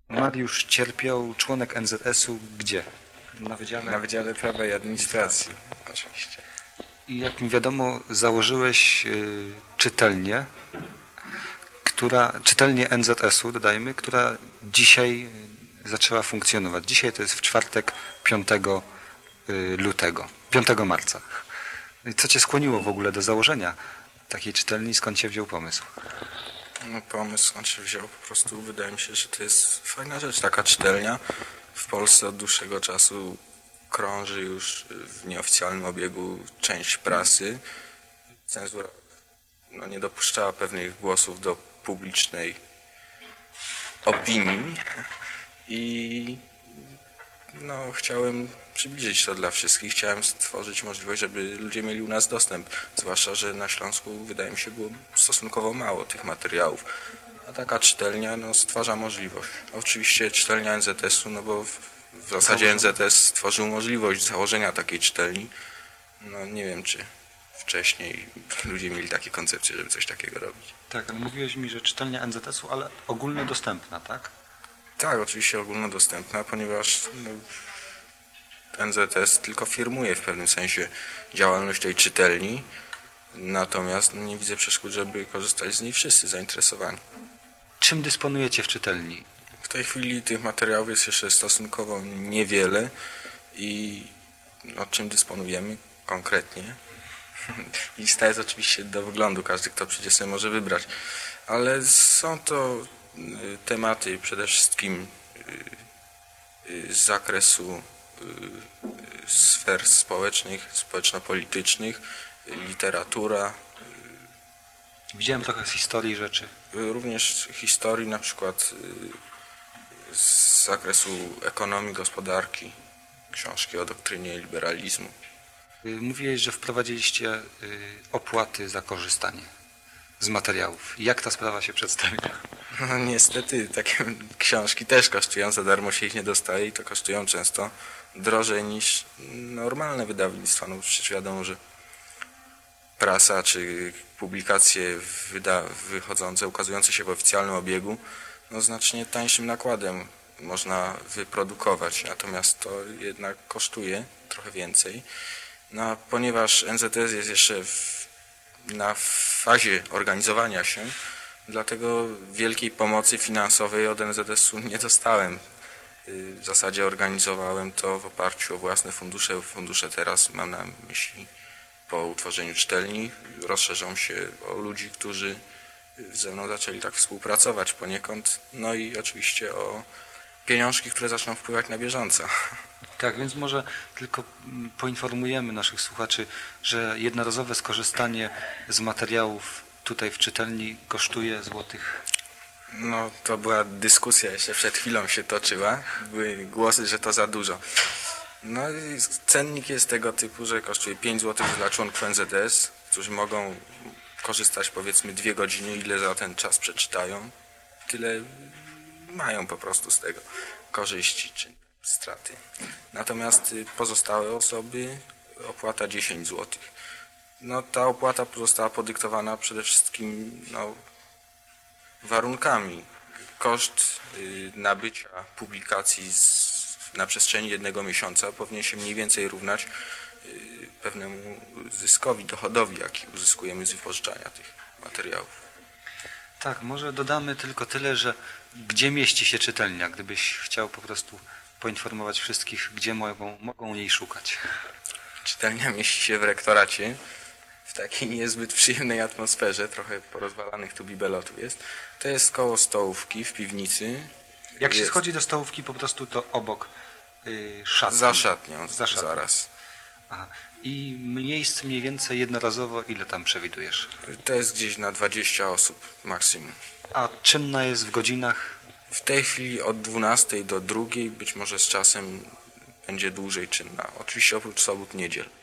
Mariusz Cierpiał, członek NZS-u, gdzie? Na Wydziale Prawa i Administracji, oczywiście. I jak mi wiadomo, założyłeś czytelnię, czytelnię NZS-u, dodajmy, która dzisiaj zaczęła funkcjonować. Dzisiaj to jest w czwartek 5 lutego, 5 marca. Co Cię skłoniło w ogóle do założenia takiej czytelni? Skąd się wziął pomysł? No, pomysł skąd się wziął? Po prostu wydaje mi się, że to jest fajna rzecz, taka czytelnia. W Polsce od dłuższego czasu krąży już w nieoficjalnym obiegu część prasy. Cenzura nie dopuszczała pewnych głosów do publicznej opinii i chciałem przybliżyć to dla wszystkich. Chciałem stworzyć możliwość, żeby ludzie mieli u nas dostęp. Zwłaszcza, że na Śląsku wydaje mi się było stosunkowo mało tych materiałów. A taka czytelnia stwarza możliwość. Oczywiście czytelnia NZS-u, bo w zasadzie NZS stworzył możliwość założenia takiej czytelni. Nie wiem, czy wcześniej ludzie mieli takie koncepcje, żeby coś takiego robić. Tak, ale mówiłeś mi, że czytelnia NZS-u, ale ogólnodostępna, tak? Tak, oczywiście ogólnodostępna, ponieważ NZS tylko firmuje w pewnym sensie działalność tej czytelni, natomiast nie widzę przeszkód, żeby korzystali z niej wszyscy zainteresowani. Czym dysponujecie w czytelni? W tej chwili tych materiałów jest jeszcze stosunkowo niewiele i czym dysponujemy konkretnie? Lista jest oczywiście do wyglądu, każdy kto przyjdzie sobie może wybrać, ale są to tematy przede wszystkim z zakresu sfer społecznych, społeczno-politycznych, literatura. Widziałem trochę z historii rzeczy. Również historii, na przykład z zakresu ekonomii, gospodarki, książki o doktrynie liberalizmu. Mówiłeś, że wprowadziliście opłaty za korzystanie z materiałów. Jak ta sprawa się przedstawia? Niestety takie książki też kosztują, za darmo się ich nie dostaje i to kosztują często drożej niż normalne wydawnictwa. Przecież wiadomo, że prasa czy publikacje wychodzące, ukazujące się w oficjalnym obiegu, znacznie tańszym nakładem można wyprodukować, natomiast to jednak kosztuje trochę więcej. A ponieważ NZS jest jeszcze na fazie organizowania się, dlatego wielkiej pomocy finansowej od NZS-u nie dostałem. W zasadzie organizowałem to w oparciu o własne fundusze. Fundusze teraz mam na myśli po utworzeniu czytelni rozszerzą się o ludzi, którzy ze mną zaczęli tak współpracować poniekąd. I oczywiście o pieniążki, które zaczną wpływać na bieżąco. Tak, więc może tylko poinformujemy naszych słuchaczy, że jednorazowe skorzystanie z materiałów tutaj w czytelni kosztuje złotych. To była dyskusja, jeszcze przed chwilą się toczyła. Były głosy, że to za dużo. I cennik jest tego typu, że kosztuje 5 zł dla członków NZS, którzy mogą korzystać powiedzmy 2 godziny, ile za ten czas przeczytają. Tyle mają po prostu z tego korzyści czy straty. Natomiast pozostałe osoby opłata 10 zł. Ta opłata została podyktowana przede wszystkim warunkami. Koszt nabycia publikacji na przestrzeni 1 miesiąca powinien się mniej więcej równać pewnemu zyskowi, dochodowi, jaki uzyskujemy z wypożyczania tych materiałów. Tak, może dodamy tylko tyle, że gdzie mieści się czytelnia, gdybyś chciał po prostu poinformować wszystkich, gdzie mogą jej szukać. Czytelnia mieści się w rektoracie, w takiej niezbyt przyjemnej atmosferze, trochę porozwalanych tu bibelotów jest. To jest koło stołówki w piwnicy. Jak się schodzi do stołówki, po prostu to obok szatni. Za szatnią, zaraz. Aha. I miejsc mniej więcej jednorazowo ile tam przewidujesz? To jest gdzieś na 20 osób maksimum. A czynna jest w godzinach? W tej chwili od 12 do 2, być może z czasem będzie dłużej czynna. Oczywiście oprócz sobót, niedziel.